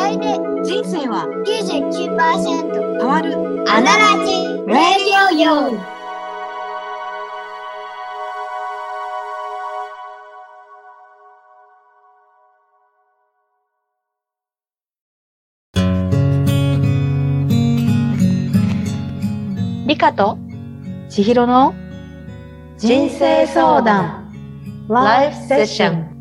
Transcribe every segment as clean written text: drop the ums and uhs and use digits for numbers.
合で人生は 99% 変わる。 アナラジラジオ用。 リカと千尋の人生相談ライフセッション。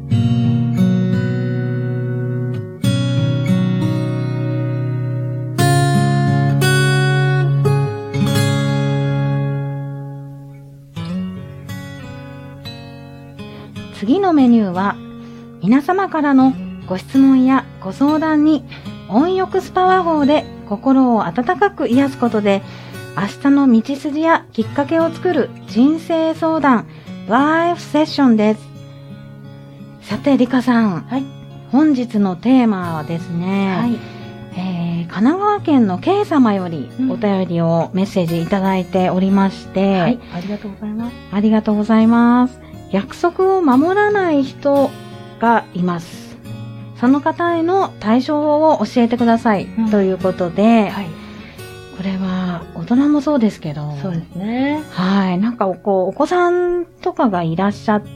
次のメニューは皆様からのご質問やご相談に温浴スパワ法で心を温かく癒すことで明日の道筋やきっかけを作る人生相談ライフセッションです。さてリカさん、はい、本日のテーマはですね、はい、神奈川県の K 様よりお便りをメッセージいただいておりまして、 はい、ありがとうございます。 ありがとうございます。約束を守らない人がいます。その方への対処法を教えてください、ということで、はい、これは大人もそうですけど、 そうですね。 はい、なんかお子さんとかがいらっしゃって、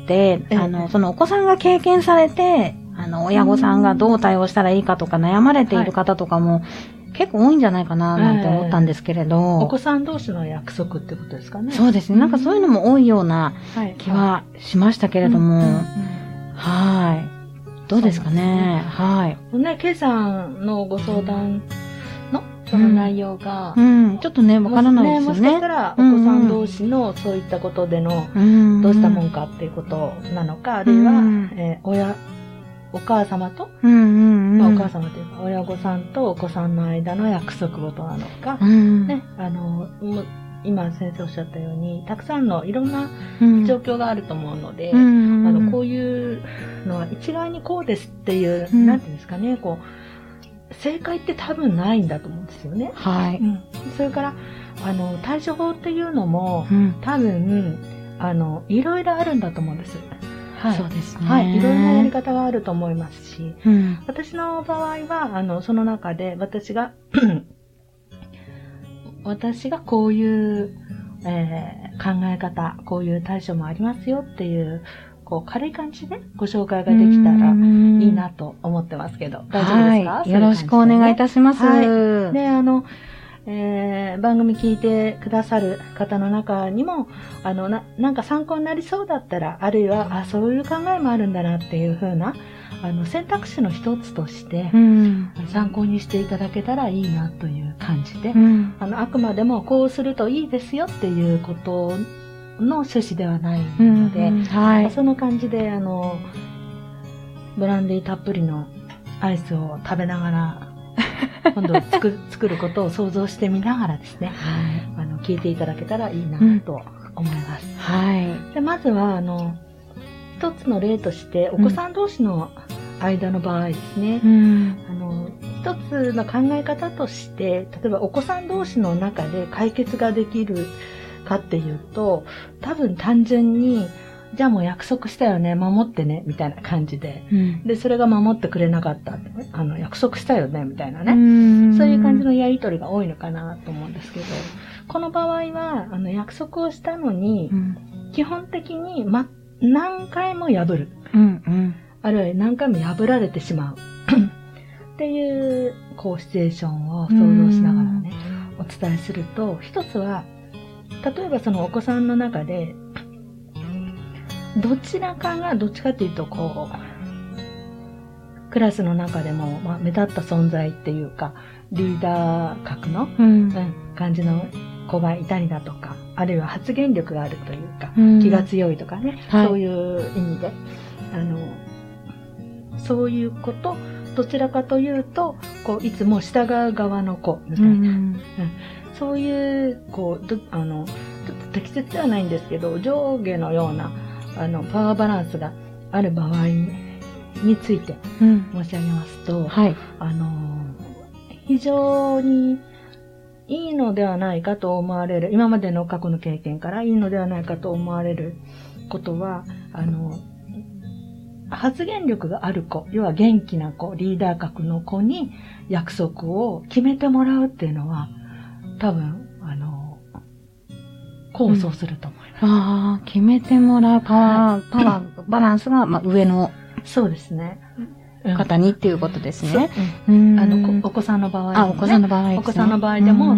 そのお子さんが経験されて、親御さんがどう対応したらいいかとか悩まれている方とかも、結構多いんじゃないかななんて思ったんですけれど、 お子さん同士の約束ってことですかね。 そうですね。なんかそういうのも多いような気はしましたけれども、はい。どうですかね。はい。 ね、K さんのご相談のその内容が、 ちょっとね、わからないですよね。 もしかしたらお子さん同士のそういったことでの、どうしたもんかっていうことなのか、あるいは、お母様と、お母様というか、親御さんとお子さんの間の約束事なのか、ね、今先生おっしゃったように、たくさんのいろんな状況があると思うので、こういうのは一概にこうですっていう、なんていうんですかね、正解って多分ないんだと思うんですよね。 はい。 それから、対処法っていうのも、多分、いろいろあるんだと思うんです。はい。 そうですね。 はい。いろいろなやり方があると思いますし、私の場合は、その中で私がこういう、考え方、こういう対処もありますよっていう、軽い感じでご紹介ができたらいいなと思ってますけど、大丈夫ですか？ はい。よろしくお願いいたします。 はい。で、番組聞いてくださる方の中にも、なんか参考になりそうだったら、あるいは、そういう考えもあるんだなっていう風な、選択肢の一つとして、参考にしていただけたらいいなという感じで、あくまでもこうするといいですよっていうことの趣旨ではないので、その感じで、ブランデーたっぷりのアイスを食べながら、今度作ることを想像してみながらですね、聞いていただけたらいいなと思います。 はい。 でまずは、一つの例として、お子さん同士の間の場合ですね、一つの考え方として、例えばお子さん同士の中で解決ができるかっていうと、多分単純に、じゃあもう約束したよね、守ってね、みたいな感じで。で、それが守ってくれなかった。約束したよね、みたいなね。そういう感じのやりとりが多いのかなと思うんですけど、この場合は、約束をしたのに、基本的に、何回も破る。あるいは何回も破られてしまう。っていう、シチュエーションを想像しながらね、お伝えすると、一つは、例えばそのお子さんの中で、どちらかがどっちかっていうとクラスの中でも、目立った存在っていうかリーダー格の、感じの子がいたりだとか、あるいは発言力があるというか、気が強いとかね、そういう意味でそういう子と、どちらかというといつも従う側の子みたいな、そういうちょっと適切ではないんですけど、上下のようなパワーバランスがある場合について申し上げますと、非常にいいのではないかと思われる、今までの過去の経験からいいのではないかと思われることは、 発言力がある子、要は元気な子、リーダー格の子に約束を決めてもらうっていうのは、多分、功を奏すると思います。 決めてもらうパワー、バランスが、上のそうですね。 方にっていうことですね。 お子さんの場合、ね。 お子さんの場合、 お子さんの場合でも、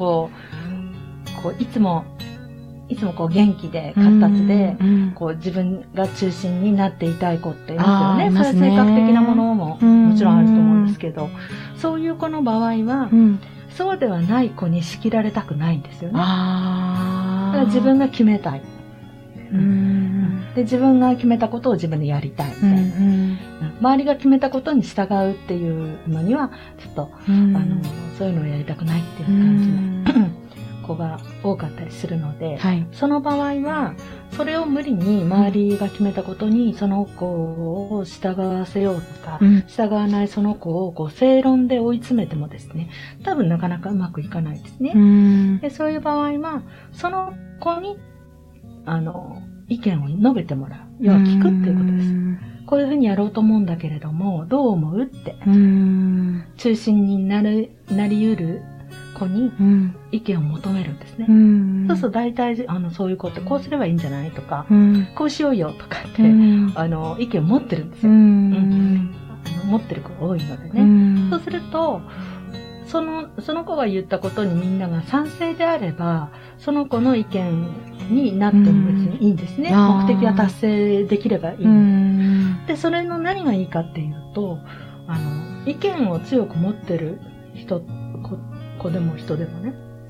いつも元気で活発で、自分が中心になっていたい子っていますよね。そういう性格的なものももちろんあると思うんですけど、そういう子の場合は、そうではない子に仕切られたくないんですよね。だから自分が決めたい。で、自分が決めたことを自分でやりたいみたいな。周りが決めたことに従うっていうのには、ちょっと、そういうのをやりたくないっていう感じの子が多かったりするので、その場合は、それを無理に周りが決めたことにその子を従わせようとか、従わないその子を正論で追い詰めてもですね、多分なかなかうまくいかないですね。で、そういう場合は、その子に、意見を述べてもらう。要は聞くっていうことです。こういうふうにやろうと思うんだけれども、どう思うって。中心になり得る子に意見を求めるんですね。そうすると大体、そういう子ってこうすればいいんじゃないとか、こうしようよとかって、意見を持ってるんですよ。持ってる子が多いのでね。そうすると、その子が言ったことにみんなが賛成であれば、その子の意見になっても別にいいんですね。目的が達成できればいい。で、それの何がいいかっていうと、意見を強く持ってる子でも人でもね、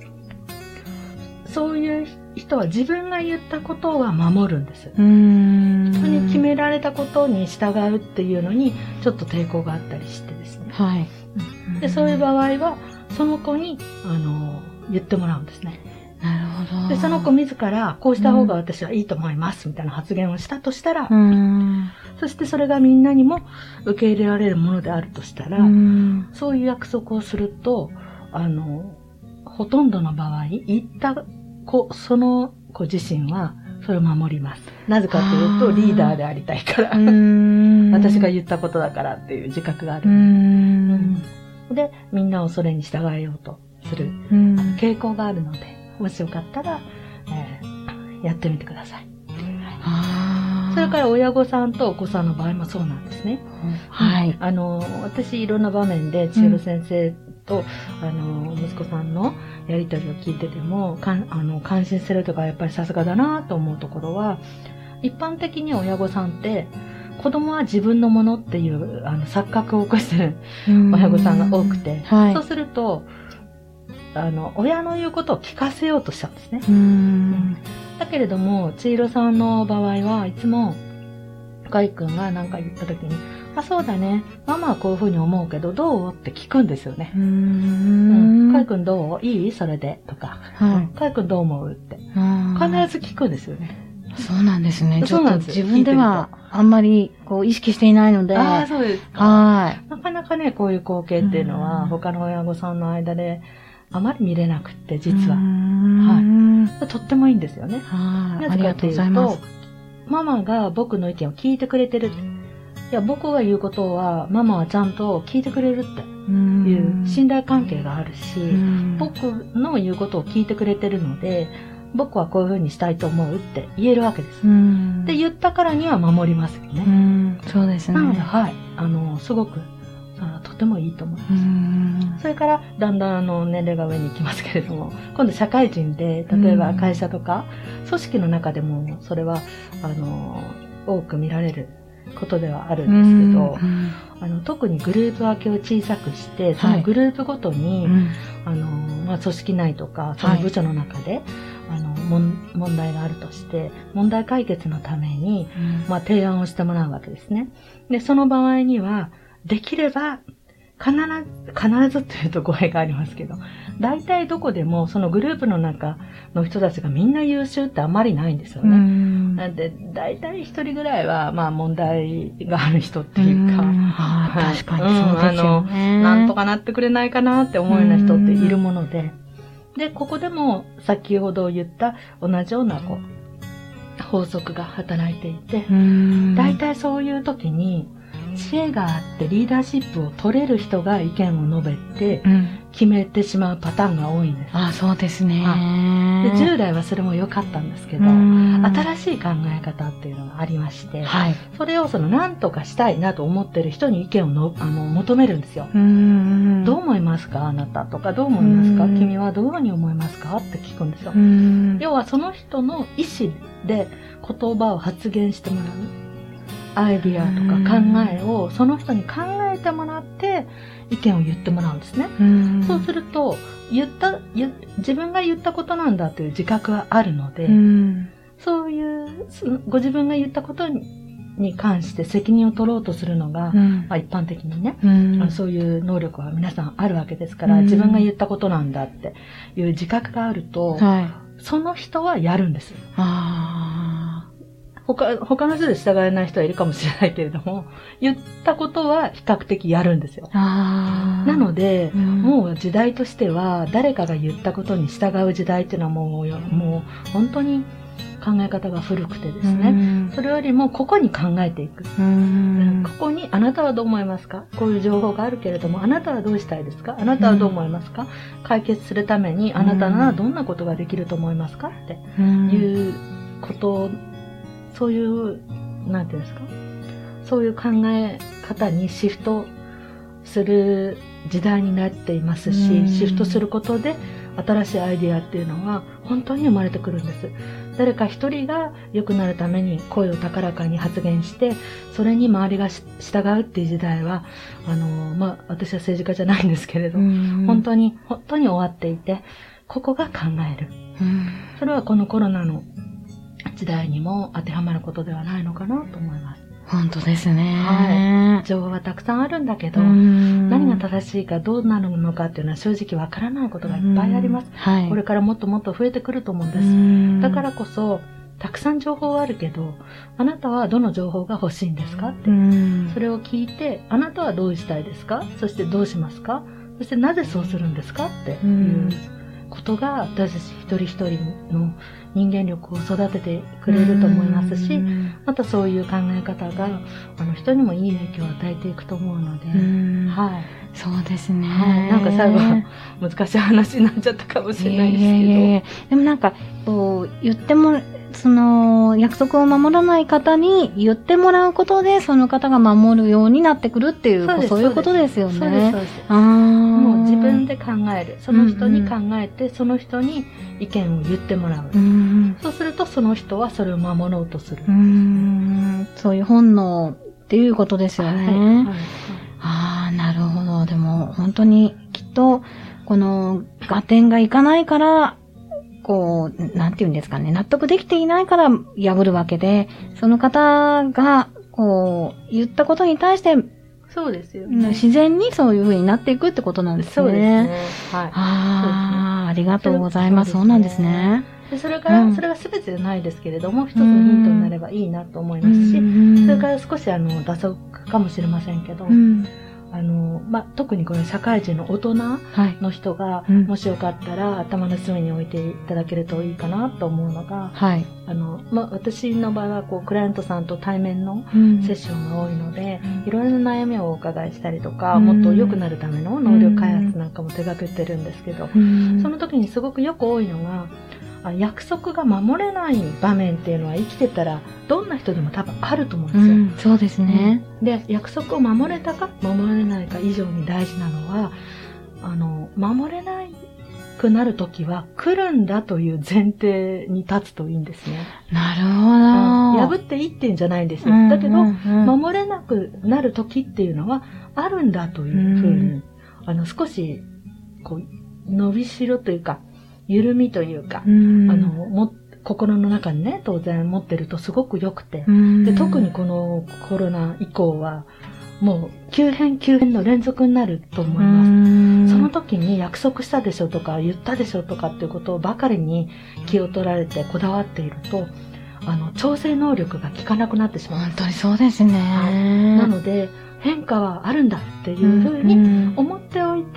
そういう人は自分が言ったことは守るんです。人に決められたことに従うっていうのにちょっと抵抗があったりしてですね。で、そういう場合はその子に言ってもらうんですね。 なるほど。 で、その子自らこうした方が私はいいと思いますみたいな発言をしたとしたら、そしてそれがみんなにも受け入れられるものであるとしたら、そういう約束をすると、ほとんどの場合、言った子、その子自身はそれを守ります。なぜかというと、リーダーでありたいから。私が言ったことだからっていう自覚がある。で、みんなをそれに従えようとする傾向があるので、もしよかったら、やってみてください。それから親御さんとお子さんの場合もそうなんですね。私いろんな場面で千尋先生と、息子さんのやりとりを聞いてても、感心するとかやっぱりさすがだなと思うところは、一般的に親御さんって、子供は自分のものっていう錯覚を起こしてる親御さんが多くて、そうすると、親の言うことを聞かせようとしちゃうんですね。だけれども、千尋さんの場合はいつも、かいくんが何か言った時に、そうだね。ママはこういうふうに思うけど、どうって聞くんですよね。かいくんどういいそれで。とか。かいくんどう思うって。必ず聞くんですよね。 そうなんですね。ちょっと自分ではあんまり意識していないので。 そうですか。なかなかね、こういう光景っていうのは、他の親御さんの間であまり見れなくって、実は。とってもいいんですよね。なぜかというと、ママが僕の意見を聞いてくれてる。いや、僕が言うことは、ママはちゃんと聞いてくれるっていう信頼関係があるし、僕の言うことを聞いてくれてるので、僕はこういうふうにしたいと思うって言えるわけです。で、言ったからには守りますよね。 そうですね。 なので、すごく、とてもいいと思います。それから、だんだん年齢が上に行きますけれども、今度社会人で、例えば会社とか、組織の中でも、それは、多く見られることではあるんですけど、特にグループ分けを小さくして、そのグループごとに、組織内とか、その部署の中で、問題があるとして、問題解決のために、提案をしてもらうわけですね。で、その場合には、できれば、必ずっていうと語弊がありますけど、大体どこでもそのグループの中の人たちがみんな優秀ってあまりないんですよね。なんで、大体一人ぐらいは、問題がある人っていうか、 確かにそうですよね。 なんとかなってくれないかなって思うような人っているもので、で、ここでも先ほど言った同じような法則が働いていて、だいたいそういう時に知恵があってリーダーシップを取れる人が意見を述べて決めてしまうパターンが多いんです。 あ、そうですね。 で、従来はそれも良かったんですけど、新しい考え方っていうのがありまして、 はい、 それを何とかしたいなと思ってる人に意見を求めるんですよ。どう思いますかあなたとか、どう思いますか君はどういうふうに思いますかって聞くんですよ。要はその人の意思で言葉を発言してもらう。アイディアとか考えをその人に考えてもらって意見を言ってもらうんですね。そうすると自分が言ったことなんだという自覚はあるので、そういうご自分が言ったことに関して責任を取ろうとするのが、一般的にね、そういう能力は皆さんあるわけですから、自分が言ったことなんだっていう自覚があると、その人はやるんです。他の人で従えない人はいるかもしれないけれども、言ったことは比較的やるんですよ。なので、もう時代としては誰かが言ったことに従う時代っていうのはもう本当に考え方が古くてですね、それよりもここに考えていく。ここにあなたはどう思いますか？こういう情報があるけれども、あなたはどうしたいですか？あなたはどう思いますか？解決するためにあなたならどんなことができると思いますか？っていうことを、そういう、なんていうんですか、そういう考え方にシフトする時代になっていますし、シフトすることで新しいアイディアっていうのは本当に生まれてくるんです。誰か一人が良くなるために声を高らかに発言して、それに周りが従うっていう時代は、私は政治家じゃないんですけれど、本当に終わっていて、ここが考える。それはこのコロナの時代にも当てはまることではないのかなと思います。 本当ですね。 はい。情報はたくさんあるんだけど、何が正しいかどうなるのかっていうのは正直わからないことがいっぱいあります。これからもっともっと増えてくると思うんです。だからこそ、たくさん情報はあるけど、あなたはどの情報が欲しいんですかって。それを聞いて、あなたはどうしたいですか？そしてどうしますか？そしてなぜそうするんですかっていうことが、私たち一人一人の人間力を育ててくれると思いますし、またそういう考え方が人にもいい影響を与えていくと思うので、はい、 そうですね。 はい、なんか最後は難しい話になっちゃったかもしれないですけど、 でもなんか言っても約束を守らない方に言ってもらうことで、その方が守るようになってくるっていう、そういうことですよね。そうです。もう自分で考える。その人に考えて、その人に意見を言ってもらう。そうすると、その人はそれを守ろうとする。 そういう本能っていうことですよね。なるほど。でも、本当にきっと、この合点がいかないから、なんていうんですかね、納得できていないから破るわけで、その方が、言ったことに対して、 そうですよね。 自然にそういう風になっていくってことなんですね。 そうですね。はい。 ありがとうございます。そうなんですね。 でそれが全てじゃないですけれども、一つのヒントになればいいなと思いますし、それから少し脱足かもしれませんけど、特にこの社会人の大人の人が、もしよかったら頭の隅に置いていただけるといいかなと思うのが、私の場合はクライアントさんと対面のセッションが多いので、いろいろな悩みをお伺いしたりとか、もっと良くなるための能力開発なんかも手掛けてるんですけど、その時にすごくよく多いのが、約束が守れない場面っていうのは生きてたらどんな人でも多分あると思うんですよ。 そうですね。 で、約束を守れたか守れないか以上に大事なのは、守れなくなる時は来るんだという前提に立つといいんですね。 なるほど。 破っていってんじゃないんですよ。だけど、守れなくなる時っていうのはあるんだというふうに、少し伸びしろというか、緩みというか、心の中にね、当然持ってるとすごく良くて、で、特にこのコロナ以降は、もう急変の連続になると思います。その時に約束したでしょとか、言ったでしょとかっていうことばかりに気を取られてこだわっていると、調整能力が効かなくなってしまう。 本当にそうですね。 なので、変化はあるんだっていうふうに思っておいて、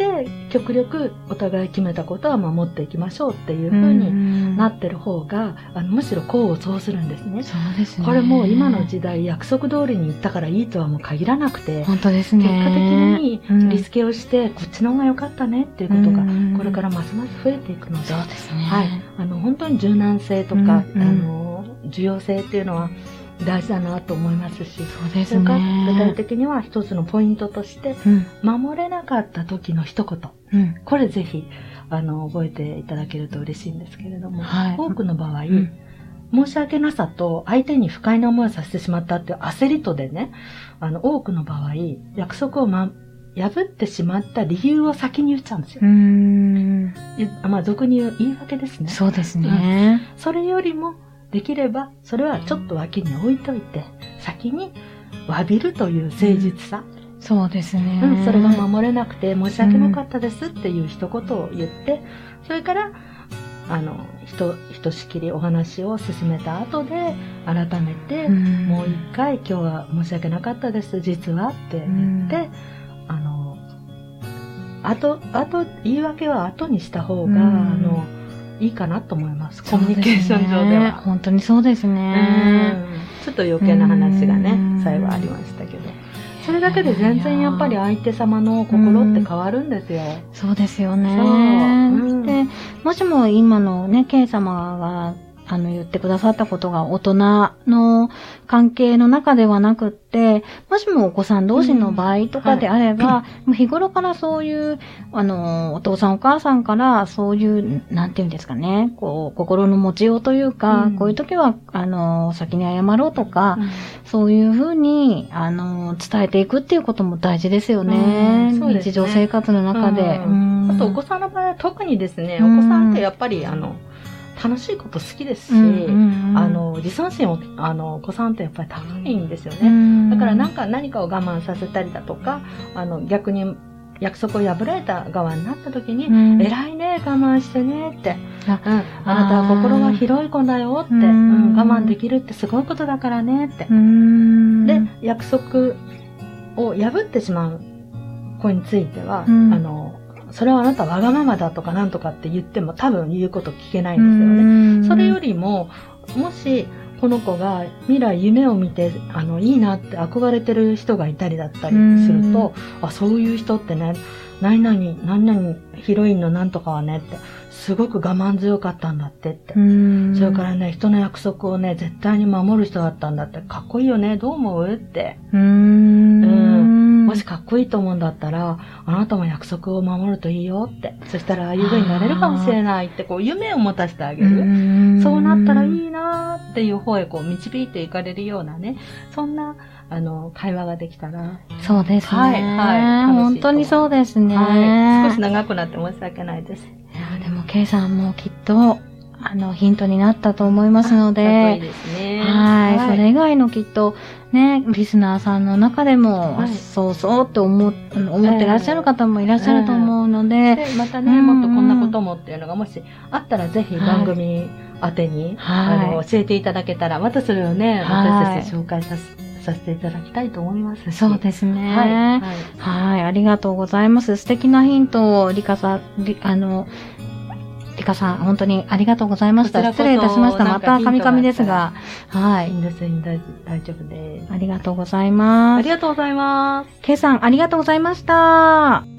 極力お互い決めたことは守っていきましょうっていう風になってる方が、むしろ功を奏するんですね。 そうですね。 これもう今の時代約束通りに言ったからいいとはもう限らなくて、 本当ですね。 結果的にリスケをして、こっちの方が良かったねっていうことが、これからますます増えていくので、 そうですね。 はい。本当に柔軟性とか、重要性っていうのは大事だなと思いますし、 そうですね。 それから具体的には一つのポイントとして、守れなかった時の一言。これぜひ、覚えていただけると嬉しいんですけれども、多くの場合、申し訳なさと相手に不快な思いをさせてしまったっていう焦りとでね、多くの場合、約束を破ってしまった理由を先に言っちゃうんですよ。まあ、俗に言う言い訳ですね。 そうですね。 それよりも、できれば、それはちょっと脇に置いといて、先に詫びるという誠実さ。 そうですね。 それが守れなくて申し訳なかったですっていう一言を言って、それから、ひとしきりお話を進めた後で、改めて、もう一回今日は申し訳なかったです、実はって言って、言い訳は後にした方が、いいかなと思います。コミュニケーション上では。 本当にそうですね。 ちょっと余計な話がね、最後ありましたけど。それだけで全然やっぱり相手様の心って変わるんですよ。 そうですよね。で、もしも今のね、K 様が、言ってくださったことが大人の関係の中ではなくって、もしもお子さん同士の場合とかであれば、もう日頃からそういう、お父さんお母さんからそういう、なんていうんですかね、こう、心の持ちようというか、こういう時は、先に謝ろうとか、そういうふうに、伝えていくっていうことも大事ですよね。日常生活の中で。 あとお子さんの場合は特にですね、お子さんってやっぱり、楽しいこと好きですし、自尊心を、お子さんってやっぱり高いんですよね。だから何かを我慢させたりだとか、逆に約束を破られた側になった時に、偉いね、我慢してねって。あなたは心が広い子だよって。我慢できるってすごいことだからねって。で、約束を破ってしまう子については、それはあなたわがままだとかなんとかって言っても多分言うこと聞けないんですよね。それよりも、もしこの子が未来夢を見て、いいなって憧れてる人がいたりだったりすると、そういう人ってね、何々ヒロインのなんとかはねって、すごく我慢強かったんだってって。それからね、人の約束をね、絶対に守る人だったんだって、かっこいいよね、どう思うって。もしかっこいいと思うんだったら、あなたも約束を守るといいよって。そしたらああいう風になれるかもしれないって、こう夢を持たせてあげる。そうなったらいいなーっていう方へこう導いていかれるようなね、そんな、会話ができたら。 そうですね。本当にそうですね。 少し長くなって申し訳ないです。 いや、でも、K さんもきっと、ヒントになったと思いますので、 いいですね。 それ以外のきっと、ね、リスナーさんの中でも、そうそうって思ってらっしゃる方もいらっしゃると思うので、 でまたね、もっとこんなこともっていうのがもしあったら、ぜひ番組宛てに、教えていただけたら、またそれをね、私たち紹介させていただきたいと思いますし。 そうですね。ありがとうございます。素敵なヒントを、リカさん、本当にありがとうございました。失礼いたしました。またカミカミですが。 いいんです、大丈夫です。 ありがとうございます。 ありがとうございます。 K さん、ありがとうございました。